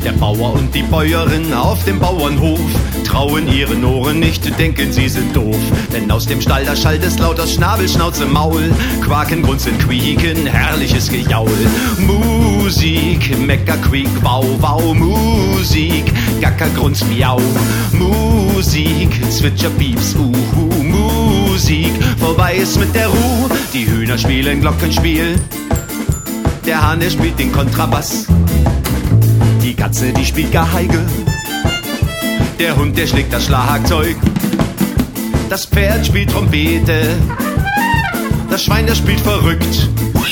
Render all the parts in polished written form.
Der Bauer und die Bäuerin auf dem Bauernhof trauen ihren Ohren nicht, denken sie sind doof. Denn aus dem Stall da schallt es laut aus Schnabel, Schnauze, Maul. Quaken, grunzen, quieken, herrliches Gejaul. Musik, Mecker, Quiek, Wow, Wow. Musik, Gacker, Grunz, Miau. Musik, Zwitscher, Pieps, Musik, vorbei ist mit der Ruh. Die Hühner spielen Glockenspiel, der Hahn, der spielt den Kontrabass. Die Katze, die spielt Geige, der Hund, der schlägt das Schlagzeug. Das Pferd spielt Trompete, das Schwein, das spielt verrückt.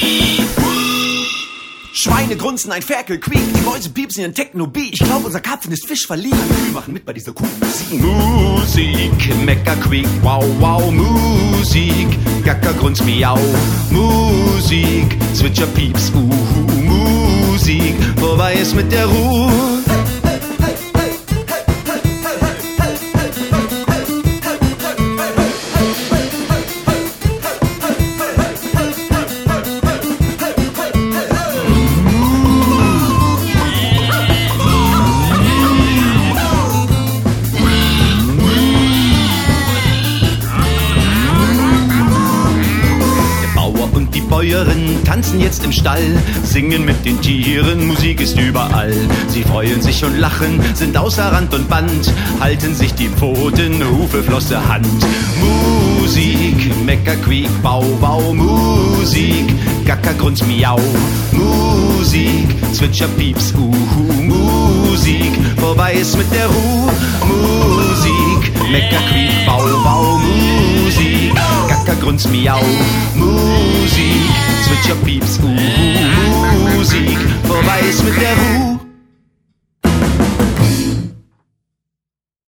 Schweine grunzen, ein Ferkel quiekt, die Mäuse piepsen ihren Techno-Beat. Ich glaub, unser Karpfen ist Fisch verliebt. Wir machen mit bei dieser Kuhmusik. Musik, Mecker, Quiek, Wow, Wow. Musik, Gacker, Grunz, Miau. Musik, Zwitscher, Pieps, Musik, vorbei ist mit der Ruhe. Bäuerinnen tanzen jetzt im Stall, singen mit den Tieren, Musik ist überall. Sie freuen sich und lachen, sind außer Rand und Band, halten sich die Pfoten, Hufe, Flosse, Hand. Musik, Mecker, Quiek, Bau, Bau. Musik, Gacker, Grunz, Miau. Musik, Zwitscher, Pieps, Musik, vorbei ist mit der Ruh. Musik, Mecker, Quiek, Bau, Bau. Musik, Gacker, Grunz, Miau. Musik, Zwitscher, Pieps, Musik, vorbei ist mit der Ruh.